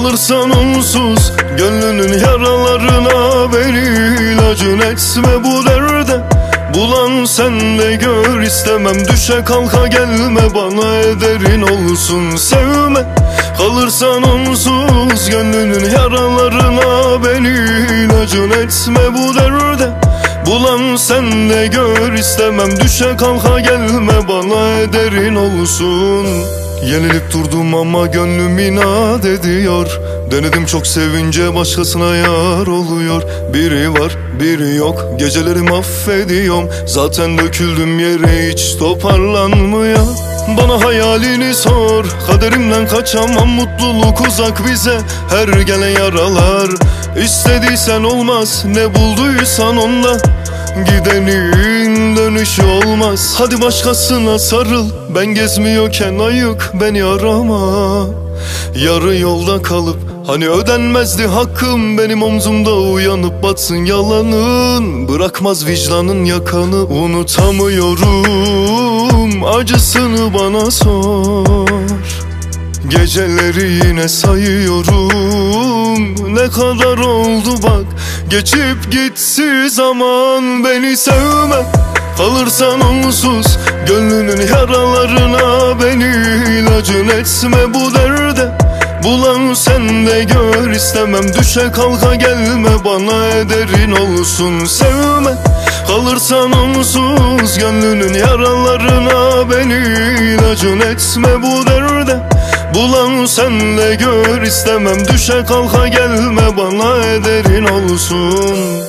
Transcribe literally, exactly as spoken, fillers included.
Kalırsan onsuz gönlünün yaralarına, beni ilacın etme bu derde. Bulan sen de gör, istemem düşe kalka gelme, bana ederin olsun sevme. Kalırsan onsuz gönlünün yaralarına, beni ilacın etme bu derde. Bulan sen de gör, istemem düşe kalka gelme, bana ederin olsun. Yenilip durdum ama gönlüm inat ediyor. Denedim çok sevince başkasına yar oluyor. Biri var biri yok, geceleri affediyorum. Zaten döküldüm yere, hiç toparlanmıyor. Bana hayalini sor, kaderimden kaçamam, mutluluk uzak bize. Her gelen yaralar, istediysen olmaz, ne bulduysan onda. Gidenin dönüşü olmaz, hadi başkasına sarıl. Ben gezmiyorken ayık beni arama. Yarı yolda kalıp hani ödenmezdi hakkım, benim omzumda uyanıp batsın yalanın. Bırakmaz vicdanın yakanı, unutamıyorum, acısını bana sor. Geceleri yine sayıyorum, ne kadar oldu bak, geçip gitsi zaman. Beni sevme, kalırsan onsuz gönlünün yaralarına, beni ilacın etme bu derde. Bulan sen de gör, istemem düşe kalka gelme, bana ederin olsun sevme. Kalırsan onsuz gönlünün yaralarına, beni ilacın etme bu derde. Bulan sen de gör, istemem düşe kalka gelme, bana ederin olsun.